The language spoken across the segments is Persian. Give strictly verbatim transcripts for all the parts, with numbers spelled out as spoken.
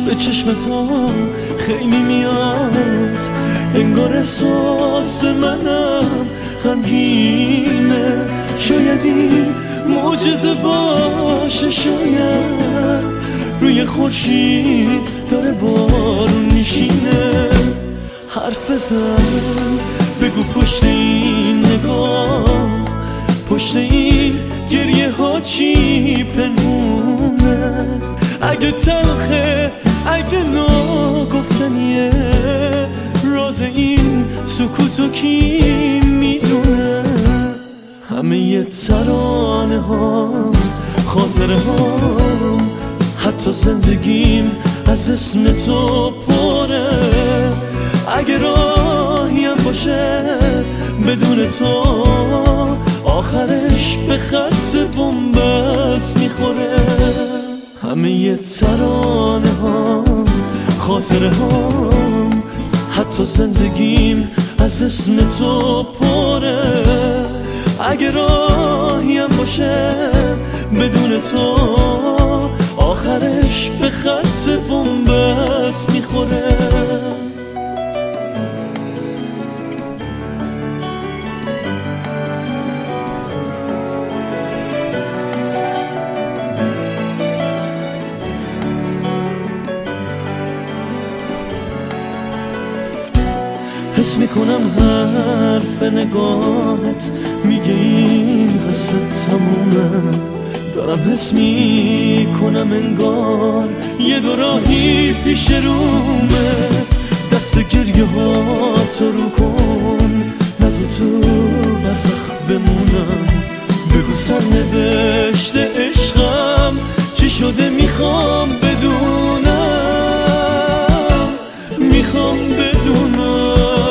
به چشم تو خیلی میاد، انگار احساس منم غمگینه. شاید این معجزه باشه، شاید روی خورشید داره بارون میشینه. حرف بزن بگو پشت این نگاه، پشت این گریه ها چی پنهونه؟ اگه تلخه، اگه ناگفتنیه، راز این سکوتو کی میدونه؟ همه یه ترانه ها، خاطره ها، حتی زندگیم از اسم تو پره. اگه راهی هم باشه بدون تو، آخرش به خط بنبست میخوره. همه یه ترانه ها، خاطره ها، حتی زندگیم از اسم تو پره. اگه راهی هم باشه بدون تو، آخرش به خط بنبست میخوره. حس میکنم حرف نگاهت میگه این قصه تمومه. دارم حس میکنم انگار یه دو راهی پیش رومه. دست گریه ها تو رو کن، نزو تو برزخ بمونم. بگو سرنوشت عشقم چی شده، میخوام بدونم، میخوام بدونم.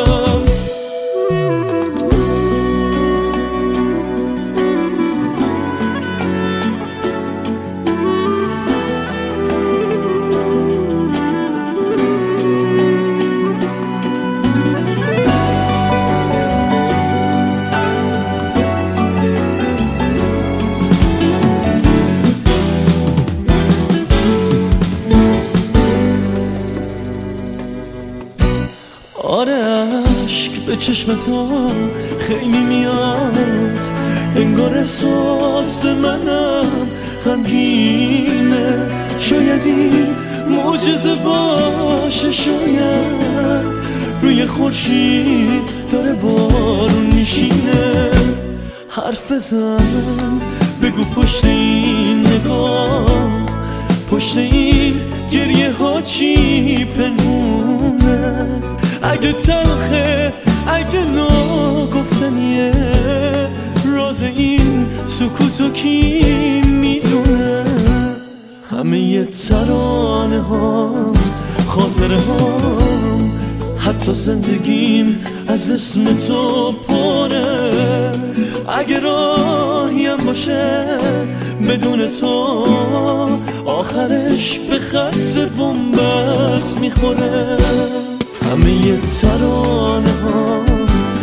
آره عشق به چشم تو خیلی میاد، انگار احساس منم غمگینه. شاید این معجزه باشه، شاید روی خورشید داره بارون میشینه. حرف بزن بگو پشت این نگاه، پشت این گریه ها چی پنهونه؟ اگه تلخه، اگه ناگفتنیه، راز این سکوتو کی میدونه؟ همه یه ترانه ها، خاطره ها، حتی زندگیم از اسم تو پره. اگه راهی هم باشه بدون تو، آخرش به خط بنبست میخوره. همه یه ترانه ها،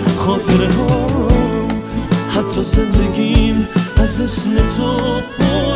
خاطره ها، حتی زندگیم از اسم تو پره.